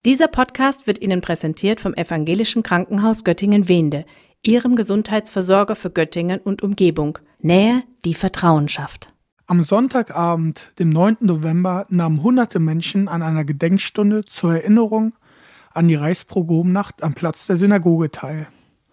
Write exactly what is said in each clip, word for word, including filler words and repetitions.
Dieser Podcast wird Ihnen präsentiert vom Evangelischen Krankenhaus Göttingen-Wehnde, Ihrem Gesundheitsversorger für Göttingen und Umgebung. Nähe, die Vertrauen schafft. Am Sonntagabend, dem neunten November, nahmen hunderte Menschen an einer Gedenkstunde zur Erinnerung an die Reichspogromnacht am Platz der Synagoge teil.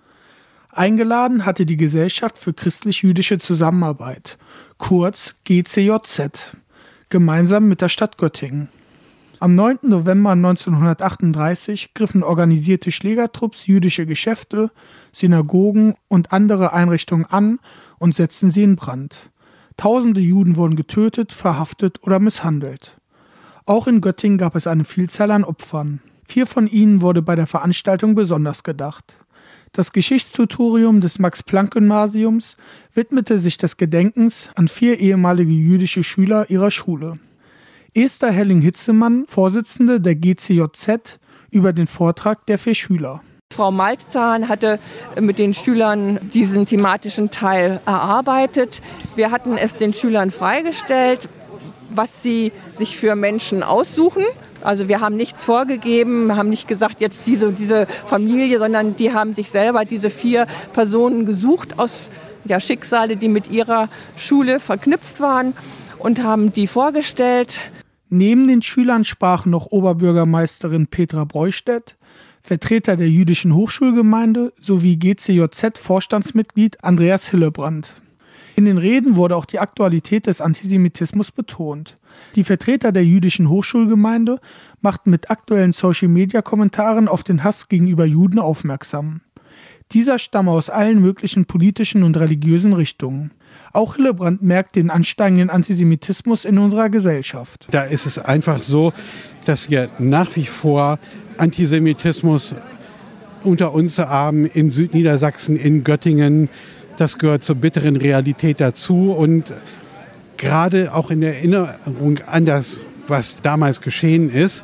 Eingeladen hatte die Gesellschaft für christlich-jüdische Zusammenarbeit, kurz G C J Z, gemeinsam mit der Stadt Göttingen. Am neunten November neunzehnhundertachtunddreißig griffen organisierte Schlägertrupps jüdische Geschäfte, Synagogen und andere Einrichtungen an und setzten sie in Brand. Tausende Juden wurden getötet, verhaftet oder misshandelt. Auch in Göttingen gab es eine Vielzahl an Opfern. Vier von ihnen wurde bei der Veranstaltung besonders gedacht. Das Geschichtstutorium des Max-Planck-Gymnasiums widmete sich des Gedenkens an vier ehemalige jüdische Schüler ihrer Schule. Esther Helling-Hitzemann, Vorsitzende der G C J Z, über den Vortrag der vier Schüler. Frau Maltzahn hatte mit den Schülern diesen thematischen Teil erarbeitet. Wir hatten es den Schülern freigestellt, was sie sich für Menschen aussuchen. Also wir haben nichts vorgegeben, haben nicht gesagt, jetzt diese diese Familie, sondern die haben sich selber diese vier Personen gesucht aus ja, Schicksale, die mit ihrer Schule verknüpft waren und haben die vorgestellt. Neben den Schülern sprachen noch Oberbürgermeisterin Petra Breustedt, Vertreter der jüdischen Hochschulgemeinde sowie G C J Z-Vorstandsmitglied Andreas Hillebrand. In den Reden wurde auch die Aktualität des Antisemitismus betont. Die Vertreter der jüdischen Hochschulgemeinde machten mit aktuellen Social-Media-Kommentaren auf den Hass gegenüber Juden aufmerksam. Dieser stamme aus allen möglichen politischen und religiösen Richtungen. Auch Hillebrand merkt den ansteigenden Antisemitismus in unserer Gesellschaft. Da ist es einfach so, dass wir nach wie vor Antisemitismus unter uns haben in Südniedersachsen, in Göttingen. Das gehört zur bitteren Realität dazu. Und gerade auch in Erinnerung an das, was damals geschehen ist,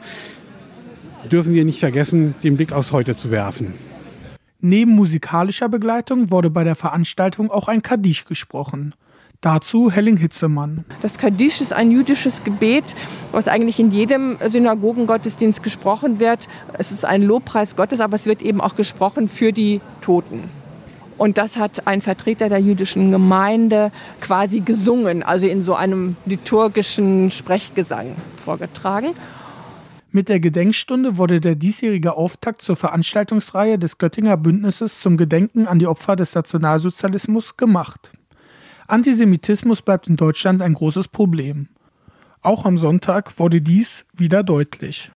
dürfen wir nicht vergessen, den Blick aufs Heute zu werfen. Neben musikalischer Begleitung wurde bei der Veranstaltung auch ein Kaddisch gesprochen. Dazu Helling-Hitzemann. Das Kaddisch ist ein jüdisches Gebet, was eigentlich in jedem Synagogengottesdienst gesprochen wird. Es ist ein Lobpreis Gottes, aber es wird eben auch gesprochen für die Toten. Und das hat ein Vertreter der jüdischen Gemeinde quasi gesungen, also in so einem liturgischen Sprechgesang vorgetragen. Mit der Gedenkstunde wurde der diesjährige Auftakt zur Veranstaltungsreihe des Göttinger Bündnisses zum Gedenken an die Opfer des Nationalsozialismus gemacht. Antisemitismus bleibt in Deutschland ein großes Problem. Auch am Sonntag wurde dies wieder deutlich.